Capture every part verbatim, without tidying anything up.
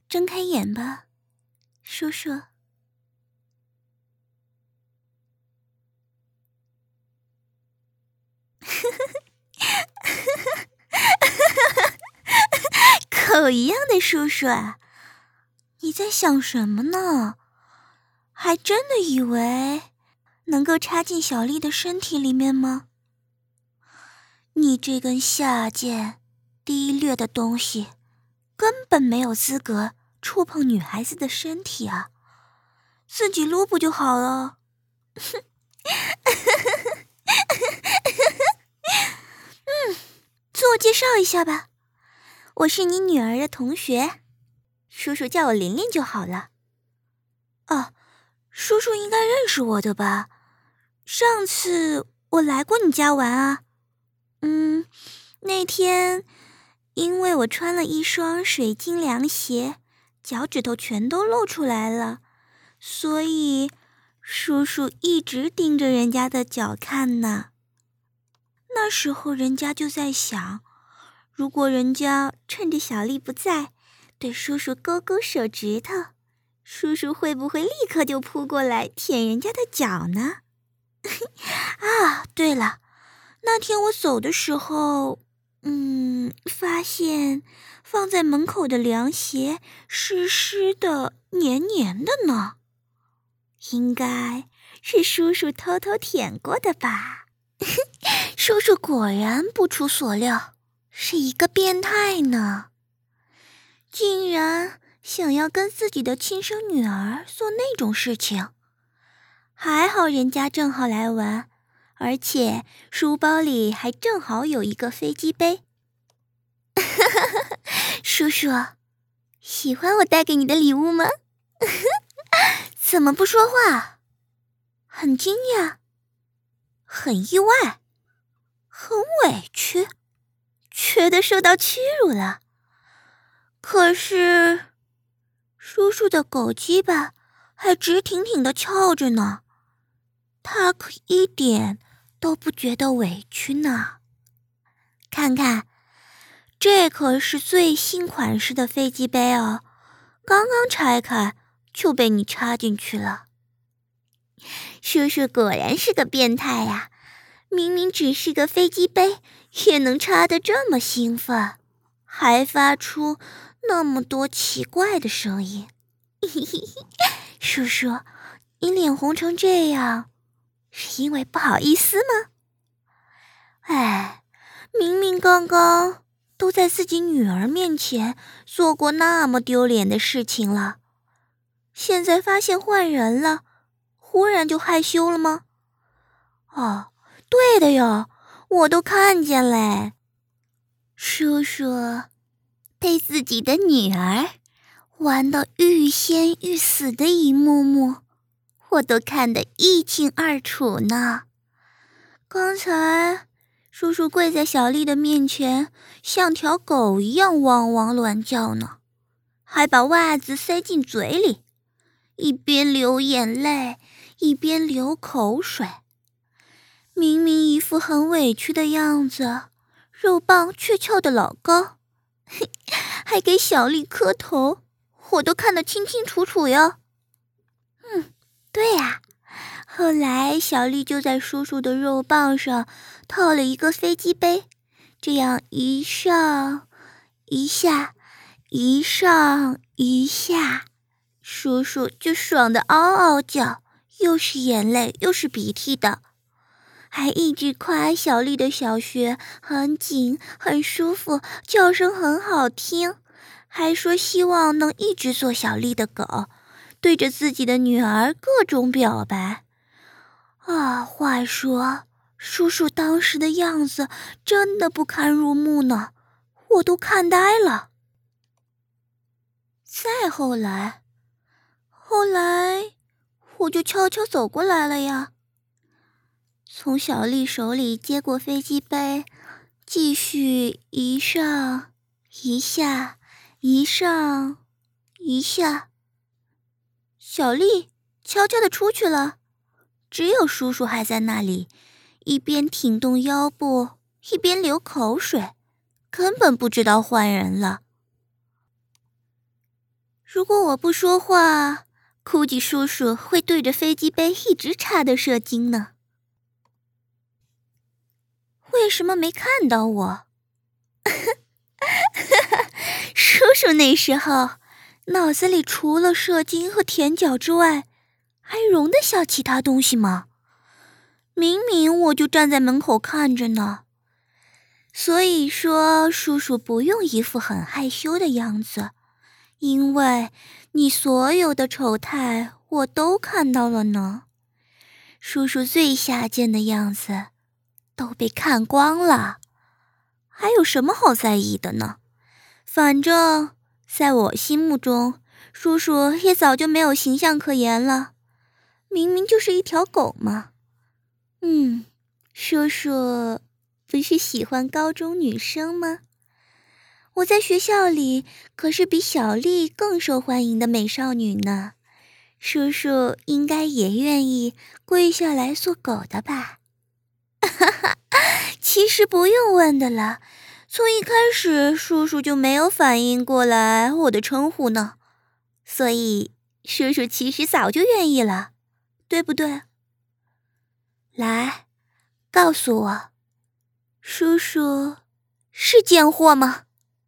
睁开眼吧，叔叔。狗一样的叔叔啊，你在想什么呢？还真的以为能够插进小丽的身体里面吗？你这根下贱低劣的东西根本没有资格触碰女孩子的身体啊，自己撸不就好了？嗯，自我介绍一下吧，我是你女儿的同学，叔叔叫我琳琳就好了。哦，叔叔应该认识我的吧？上次我来过你家玩啊。嗯，那天因为我穿了一双水晶凉鞋，脚趾头全都露出来了，所以叔叔一直盯着人家的脚看呢。那时候人家就在想，如果人家趁着小丽不在，对叔叔勾勾手指头，叔叔会不会立刻就扑过来舔人家的脚呢？啊，对了，那天我走的时候，嗯，发现放在门口的凉鞋湿湿的、黏黏的呢，应该是叔叔偷偷舔过的吧。叔叔果然不出所料，是一个变态呢，竟然想要跟自己的亲生女儿做那种事情。还好人家正好来玩，而且书包里还正好有一个飞机杯。叔叔，喜欢我带给你的礼物吗？怎么不说话？很惊讶，很意外，很委屈，觉得受到屈辱了。可是叔叔的狗鸡巴还直挺挺地翘着呢，他可一点都不觉得委屈呢。看看，这可是最新款式的飞机杯哦，刚刚拆开就被你插进去了。叔叔果然是个变态呀，明明只是个飞机杯，也能插得这么兴奋，还发出那么多奇怪的声音。叔叔，你脸红成这样，是因为不好意思吗？哎，明明刚刚都在自己女儿面前做过那么丢脸的事情了，现在发现换人了，忽然就害羞了吗？哦，对的哟，我都看见嘞。叔叔被自己的女儿玩到欲仙欲死的一幕幕，我都看得一清二楚呢。刚才叔叔跪在小丽的面前，像条狗一样汪汪乱叫呢，还把袜子塞进嘴里，一边流眼泪，一边流口水。明明一副很委屈的样子，肉棒却翘得老高，还给小丽磕头，我都看得清清楚楚哟。嗯，对呀、啊，后来小丽就在叔叔的肉棒上套了一个飞机杯，这样一上一下，一上一下，叔叔就爽得嗷嗷叫，又是眼泪又是鼻涕的，还一直夸小丽的小穴很紧很舒服，叫声很好听，还说希望能一直做小丽的狗，对着自己的女儿各种表白。啊，话说叔叔当时的样子真的不堪入目呢，我都看呆了。再后来后来我就悄悄走过来了呀，从小丽手里接过飞机杯，继续一上一下，一上一下。小丽悄悄地出去了，只有叔叔还在那里，一边挺动腰部，一边流口水，根本不知道换人了。 如果我不说话，估计叔叔会对着飞机杯一直插的射精呢。为什么没看到我？叔叔那时候脑子里除了射精和舔脚之外，还容得下其他东西吗？明明我就站在门口看着呢。所以说，叔叔不用一副很害羞的样子，因为你所有的丑态我都看到了呢。叔叔最下贱的样子都被看光了，还有什么好在意的呢？反正在我心目中，叔叔也早就没有形象可言了，明明就是一条狗嘛。嗯，叔叔不是喜欢高中女生吗？我在学校里可是比小丽更受欢迎的美少女呢，叔叔应该也愿意跪下来做狗的吧？其实不用问的了，从一开始叔叔就没有反应过来我的称呼呢，所以叔叔其实早就愿意了，对不对？来，告诉我，叔叔是贱货吗？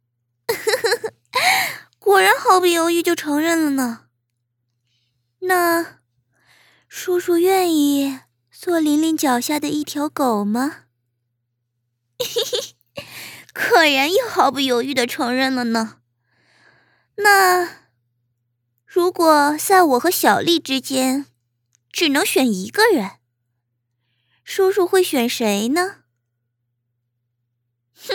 果然毫不犹豫就承认了呢。那叔叔愿意做琳琳脚下的一条狗吗？果然又毫不犹豫地承认了呢。那如果在我和小丽之间只能选一个人，叔叔会选谁呢？哼，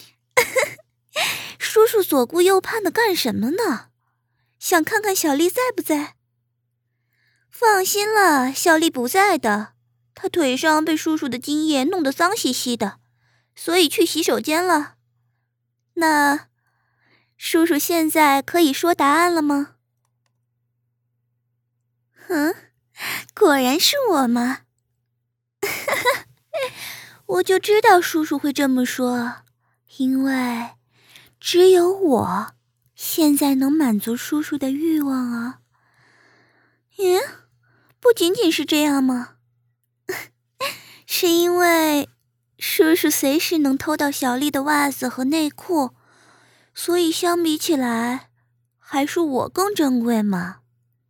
叔叔左顾右盼的干什么呢？想看看小丽在不在？放心了，小丽不在的，她腿上被叔叔的精液弄得脏兮兮的，所以去洗手间了。那叔叔现在可以说答案了吗？嗯，果然是我嘛。我就知道叔叔会这么说，因为只有我现在能满足叔叔的欲望啊。咦，不仅仅是这样吗？是因为叔叔随时能偷到小丽的袜子和内裤，所以相比起来，还是我更珍贵嘛。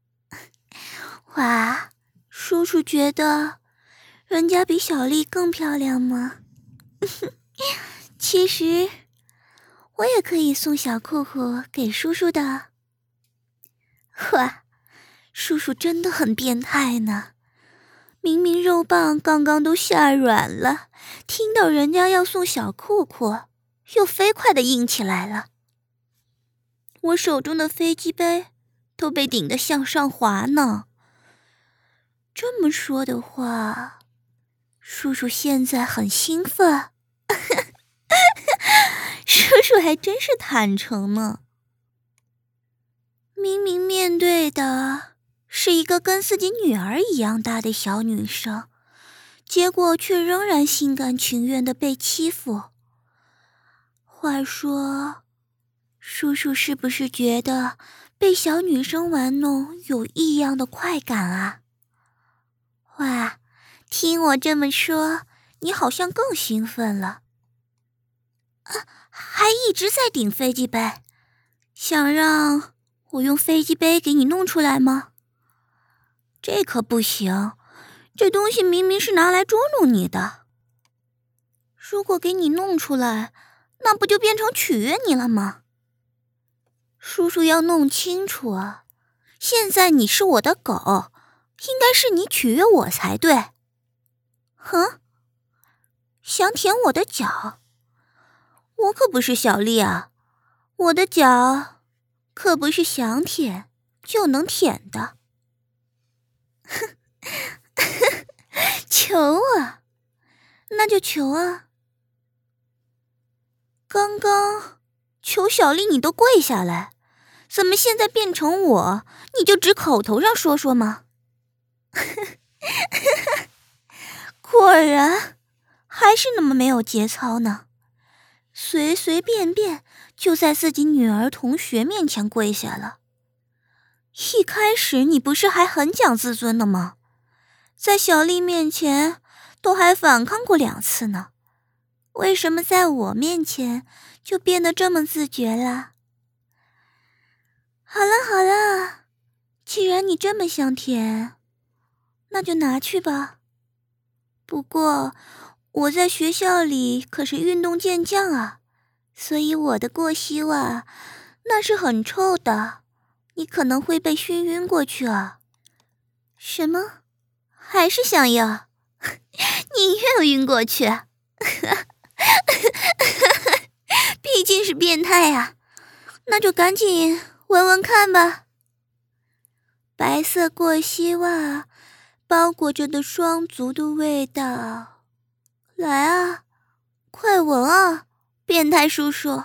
哇，叔叔觉得人家比小丽更漂亮吗？其实我也可以送小裤裤给叔叔的。哇，叔叔真的很变态呢。明明肉棒刚刚都下软了，听到人家要送小裤裤，又飞快地硬起来了。我手中的飞机杯都被顶得向上滑呢。这么说的话，叔叔现在很兴奋。叔叔还真是坦诚呢。明明面对的是一个跟自己女儿一样大的小女生，结果却仍然心甘情愿地被欺负。话说，叔叔是不是觉得被小女生玩弄有异样的快感啊？哇，听我这么说，你好像更兴奋了。啊，还一直在顶飞机杯，想让我用飞机杯给你弄出来吗？这可不行，这东西明明是拿来捉弄你的。如果给你弄出来，那不就变成取悦你了吗？叔叔要弄清楚啊，现在你是我的狗，应该是你取悦我才对。哼，想舔我的脚？我可不是小丽啊，我的脚可不是想舔就能舔的。求啊，那就求啊。刚刚求小丽你都跪下来，怎么现在变成我，你就只口头上说说吗？果然还是那么没有节操呢，随随便便就在自己女儿同学面前跪下了。 一开始你不是还很讲自尊的吗？在小丽面前都还反抗过两次呢，为什么在我面前就变得这么自觉了？好了好了，既然你这么想舔，那就拿去吧。不过我在学校里可是运动健将啊，所以我的过膝袜那是很臭的，你可能会被熏晕过去啊。什么？还是想要？宁愿晕过去。毕竟是变态啊，那就赶紧闻闻看吧。白色过膝袜包裹着的双足的味道，来啊，快闻啊，变态叔叔。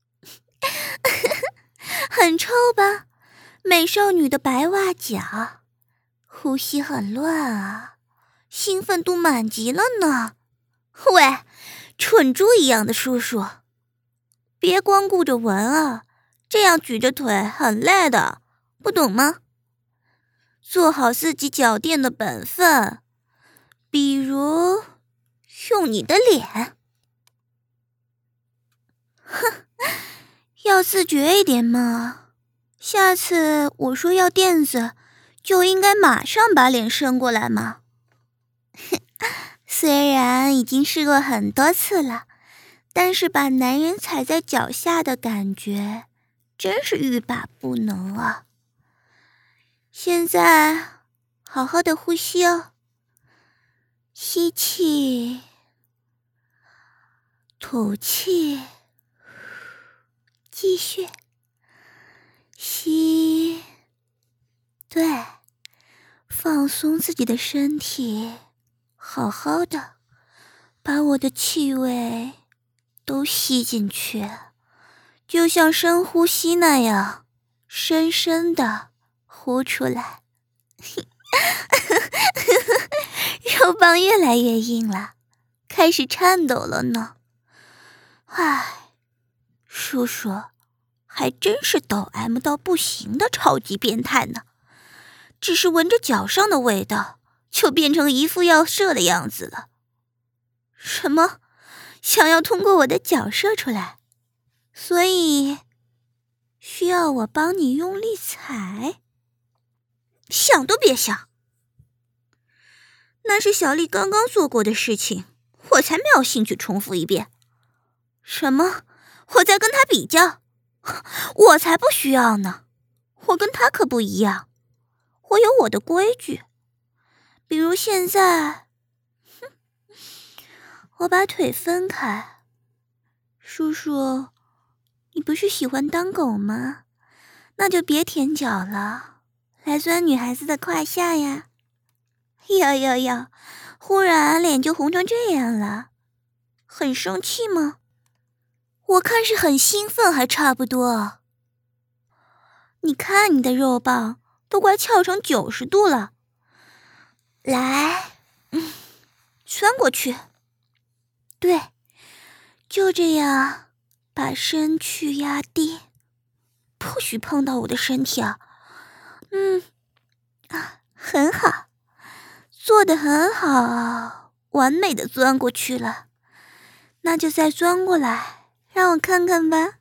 很臭吧？美少女的白袜脚，呼吸很乱啊，兴奋度满级了呢。喂，蠢猪一样的叔叔，别光顾着闻啊，这样举着腿很累的，不懂吗？做好自己脚垫的本分，比如用你的脸。哼，要自觉一点嘛，下次我说要垫子，就应该马上把脸伸过来嘛。虽然已经试过很多次了，但是把男人踩在脚下的感觉真是欲罢不能啊。现在好好的呼吸哦，吸气，吐气，继续吸，对，放松自己的身体，好好的把我的气味都吸进去，就像深呼吸那样，深深的呼出来。肉棒越来越硬了，开始颤抖了呢。唉，叔叔还真是抖 M 到不行的超级变态呢，只是闻着脚上的味道就变成一副要射的样子了。什么？想要通过我的脚射出来，所以需要我帮你用力踩？想都别想，那是小丽刚刚做过的事情，我才没有兴趣重复一遍。什么？我在跟她比较？我才不需要呢，我跟她可不一样，我有我的规矩。比如现在，哼，我把腿分开。叔叔，你不是喜欢当狗吗？那就别舔脚了，来钻女孩子的胯下呀。哟哟哟，忽然脸就红成这样了，很生气吗？我看是很兴奋，还差不多。你看你的肉棒都快翘成九十度了，来，嗯，钻过去。对，就这样，把身躯压低，不许碰到我的身体啊。嗯，啊，很好，做得很好，完美的钻过去了。那就再钻过来，让我看看吧。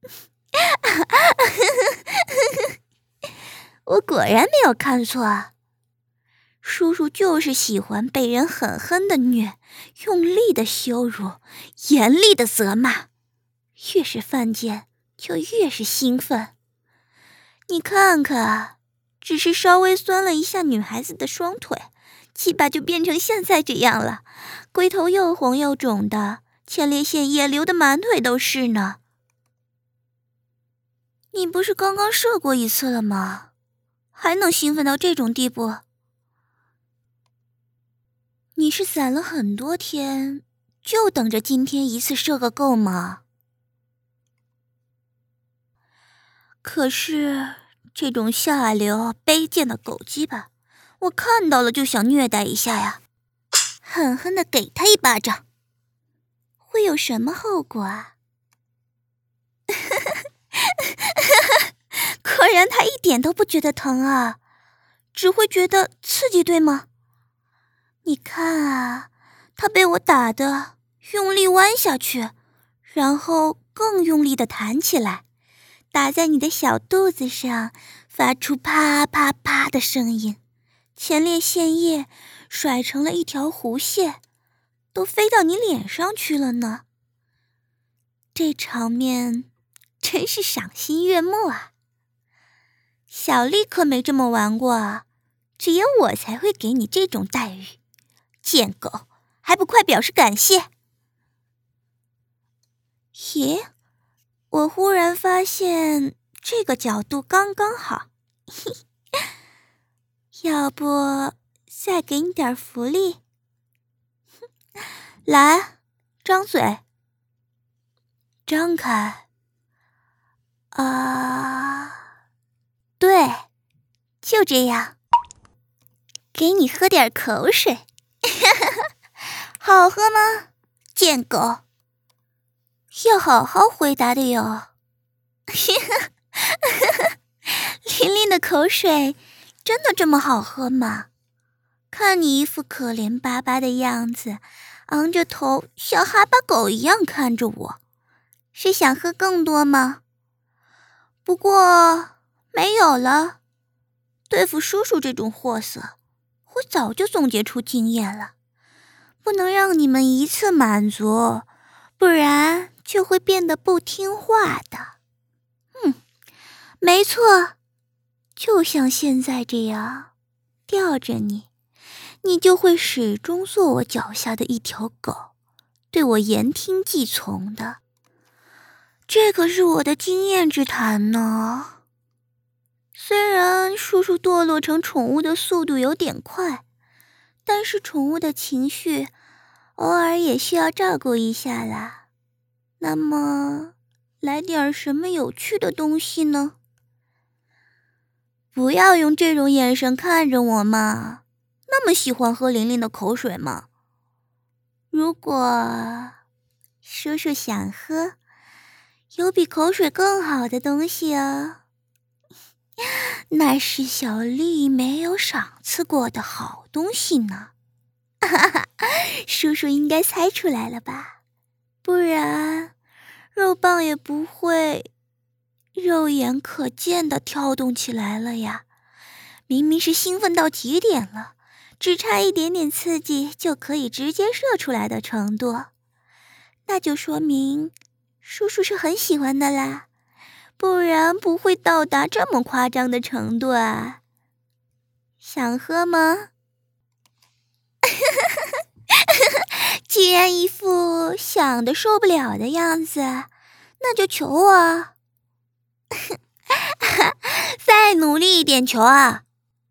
我果然没有看错啊，叔叔就是喜欢被人狠狠的虐，用力的羞辱，严厉的责骂，越是犯贱就越是兴奋。你看看，只是稍微酸了一下女孩子的双腿，鸡巴就变成现在这样了，龟头又红又肿的，前列腺也流得满腿都是呢。你不是刚刚射过一次了吗？还能兴奋到这种地步？你是攒了很多天，就等着今天一次射个够吗？可是这种下流卑贱的狗鸡巴，我看到了就想虐待一下呀，狠狠地给他一巴掌。会有什么后果啊？果然然他一点都不觉得疼啊，只会觉得刺激，对吗？你看啊，他被我打的用力弯下去，然后更用力地弹起来，打在你的小肚子上，发出啪啪啪的声音，前列腺液甩成了一条弧线，都飞到你脸上去了呢。这场面真是赏心悦目啊！小丽可没这么玩过啊，只有我才会给你这种待遇。贱狗，还不快表示感谢！咦，我忽然发现这个角度刚刚好，要不再给你点福利？来，张嘴，张开。啊，对，就这样。给你喝点口水。好喝吗，贱狗？要好好回答的哟。琳琳的口水真的这么好喝吗？看你一副可怜巴巴的样子，昂着头像哈巴狗一样看着我，是想喝更多吗？不过没有了，对付叔叔这种货色，我早就总结出经验了，不能让你们一次满足，不然就会变得不听话的。嗯，没错，就像现在这样，吊着你，你就会始终做我脚下的一条狗，对我言听计从的。这可是我的经验之谈呢。虽然叔叔堕落成宠物的速度有点快，但是宠物的情绪偶尔也需要照顾一下啦。那么，来点什么有趣的东西呢？不要用这种眼神看着我嘛，那么喜欢喝琳琳的口水吗？如果叔叔想喝，有比口水更好的东西哦。那是小丽没有赏赐过的好东西呢。叔叔应该猜出来了吧？不然肉棒也不会肉眼可见的跳动起来了呀。明明是兴奋到极点了，只差一点点刺激就可以直接射出来的程度，那就说明叔叔是很喜欢的啦，不然不会到达这么夸张的程度啊。想喝吗？既然一副想的受不了的样子，那就求我啊。再努力一点求啊。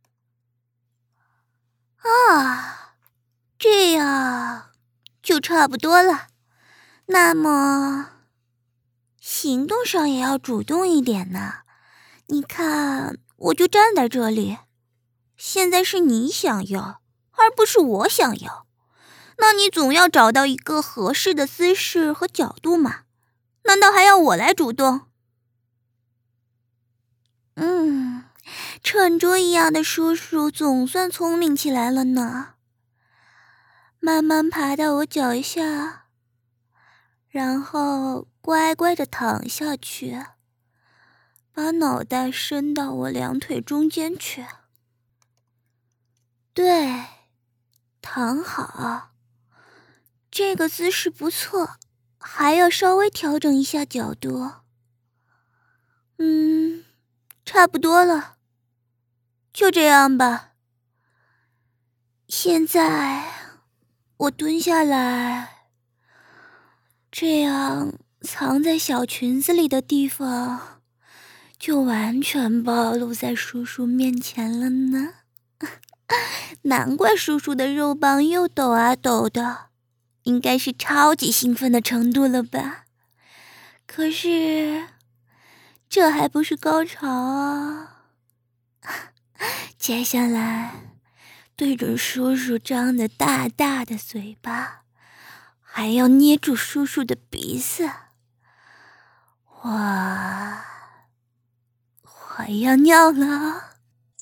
啊，这样就差不多了。那么行动上也要主动一点呢。你看，我就站在这里，现在是你想要，而不是我想要。那你总要找到一个合适的姿势和角度嘛，难道还要我来主动？嗯，蠢猪一样的叔叔总算聪明起来了呢。慢慢爬到我脚下，然后乖乖地躺下去，把脑袋伸到我两腿中间去。对，躺好，这个姿势不错，还要稍微调整一下角度。嗯，差不多了，就这样吧。现在我蹲下来，这样藏在小裙子里的地方就完全暴露在叔叔面前了呢。难怪叔叔的肉棒又抖啊抖的，应该是超级兴奋的程度了吧。可是这还不是高潮啊。接下来对准叔叔张得大大的嘴巴，还要捏住叔叔的鼻子。我我快要尿了。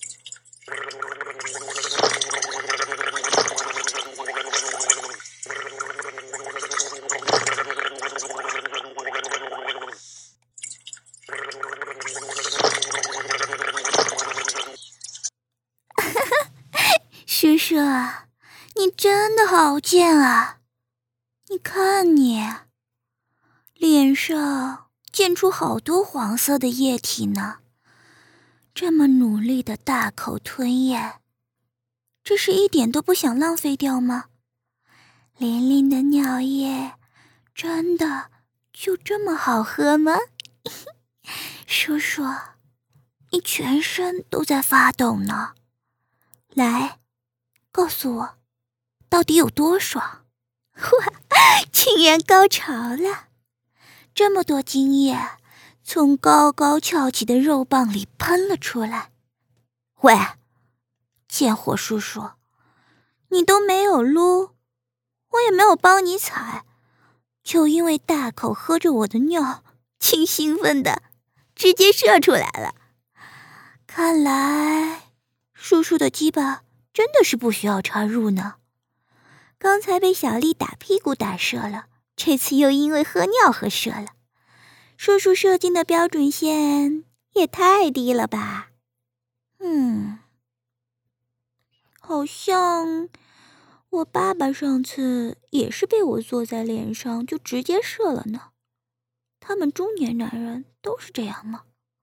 叔叔，你真的好贱啊！你看你，脸上溅出好多黄色的液体呢，这么努力的大口吞咽，这是一点都不想浪费掉吗？玲玲的尿液真的就这么好喝吗？叔叔，你全身都在发抖呢，来，告诉我，到底有多爽？哇，竟然高潮了！这么多精液从高高翘起的肉棒里喷了出来。喂，贱货叔叔，你都没有撸，我也没有帮你踩，就因为大口喝着我的尿，竟兴奋的直接射出来了。看来叔叔的鸡巴真的是不需要插入呢。刚才被小丽打屁股打射了，这次又因为喝尿喝射了。叔叔射精的标准线也太低了吧？嗯，好像我爸爸上次也是被我坐在脸上就直接射了呢。他们中年男人都是这样吗？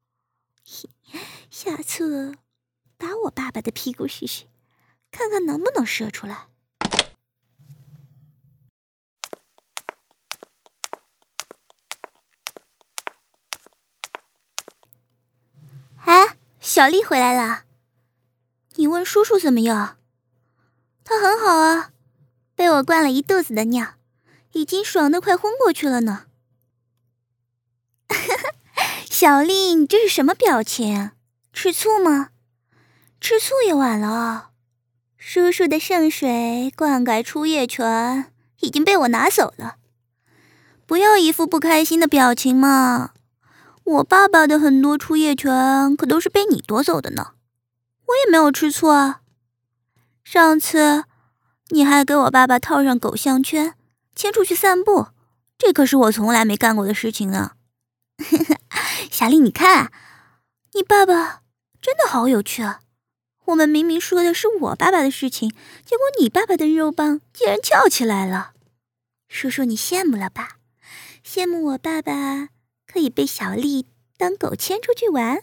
下次打我爸爸的屁股试试，看看能不能射出来。哎，小丽回来了。你问叔叔怎么样？他很好啊，被我灌了一肚子的尿，已经爽得快昏过去了呢。小丽，你这是什么表情？吃醋吗？吃醋也晚了。叔叔的圣水灌溉出液泉已经被我拿走了，不要一副不开心的表情嘛。我爸爸的很多出液泉可都是被你夺走的呢，我也没有吃醋啊。上次你还给我爸爸套上狗项圈，牵出去散步，这可是我从来没干过的事情呢。小丽，你看，你爸爸真的好有趣啊。我们明明说的是我爸爸的事情，结果你爸爸的肉棒竟然翘起来了。叔叔，你羡慕了吧？羡慕我爸爸可以被小丽当狗牵出去玩。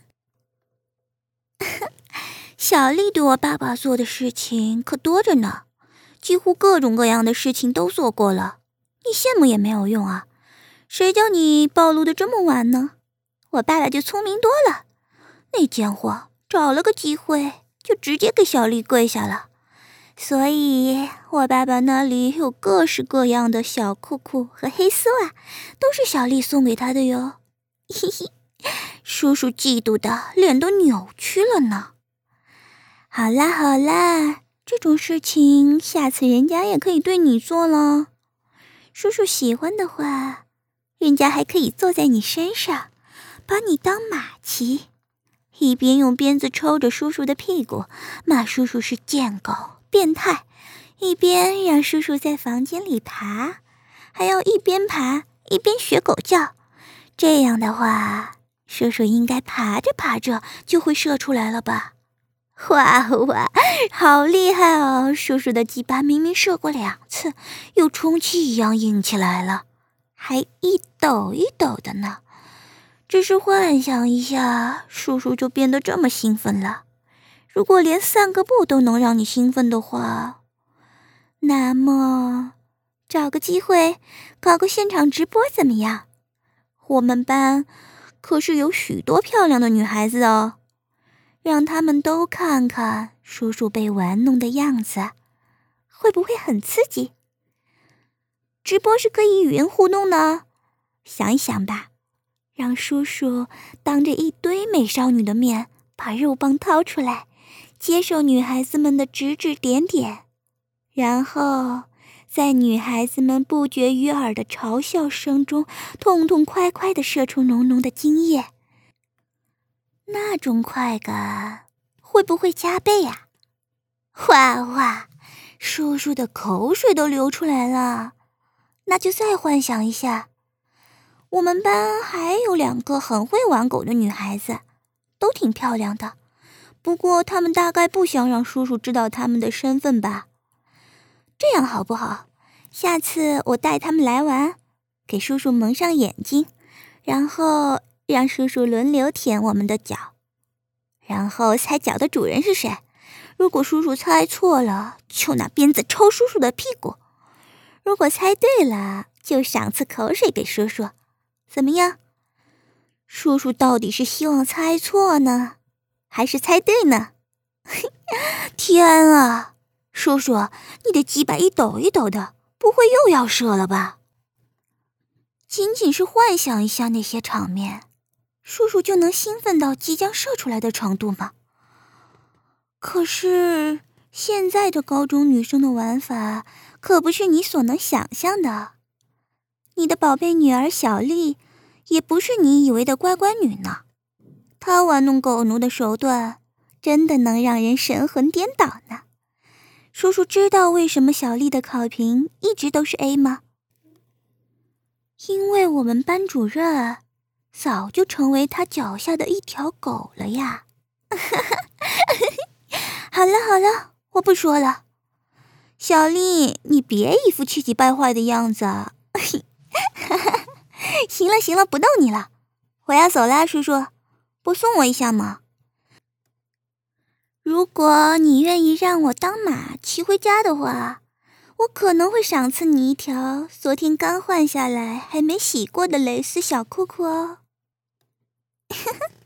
小丽对我爸爸做的事情可多着呢，几乎各种各样的事情都做过了，你羡慕也没有用啊。谁叫你暴露的这么晚呢？我爸爸就聪明多了，那贱货找了个机会就直接给小丽跪下了，所以我爸爸那里有各式各样的小裤裤和黑丝袜，都是小丽送给他的哟。嘿嘿，叔叔嫉妒的脸都扭曲了呢。好啦好啦，这种事情下次人家也可以对你做了。叔叔喜欢的话，人家还可以坐在你身上，把你当马骑，一边用鞭子抽着叔叔的屁股，骂叔叔是贱狗变态，一边让叔叔在房间里爬，还要一边爬一边学狗叫。这样的话，叔叔应该爬着爬着就会射出来了吧？哇哇，好厉害哦！叔叔的鸡巴明明射过两次，又充气一样硬起来了，还一抖一抖的呢。只是幻想一下，叔叔就变得这么兴奋了。如果连散个步都能让你兴奋的话，那么找个机会搞个现场直播怎么样？我们班可是有许多漂亮的女孩子哦，让他们都看看叔叔被玩弄的样子，会不会很刺激？直播是可以语音互动的，想一想吧，让叔叔当着一堆美少女的面把肉棒掏出来，接受女孩子们的指指点点，然后在女孩子们不绝于耳的嘲笑声中，痛痛快快地射出浓浓的精液。 那种快感会不会加倍呀？哇哇，叔叔的口水都流出来了。那就再幻想一下，我们班还有两个很会玩狗的女孩子，都挺漂亮的。不过她们大概不想让叔叔知道她们的身份吧。这样好不好？下次我带她们来玩，给叔叔蒙上眼睛，然后让叔叔轮流舔我们的脚，然后猜脚的主人是谁。如果叔叔猜错了，就拿鞭子抽叔叔的屁股；如果猜对了，就赏次口水给叔叔。怎么样？叔叔到底是希望猜错呢，还是猜对呢？天啊，叔叔，你的鸡巴一抖一抖的，不会又要射了吧？仅仅是幻想一下那些场面，叔叔就能兴奋到即将射出来的程度吗？可是现在的高中女生的玩法可不是你所能想象的。你的宝贝女儿小丽也不是你以为的乖乖女呢，她玩弄狗奴的手段真的能让人神魂颠倒呢。叔叔知道为什么小丽的考评一直都是 A 吗？因为我们班主任早就成为她脚下的一条狗了呀。好了好了，我不说了。小丽，你别一副气急败坏的样子。行了行了，不逗你了，我要走啦，叔叔，不送我一下吗？如果你愿意让我当马骑回家的话，我可能会赏赐你一条昨天刚换下来还没洗过的蕾丝小裤裤哦。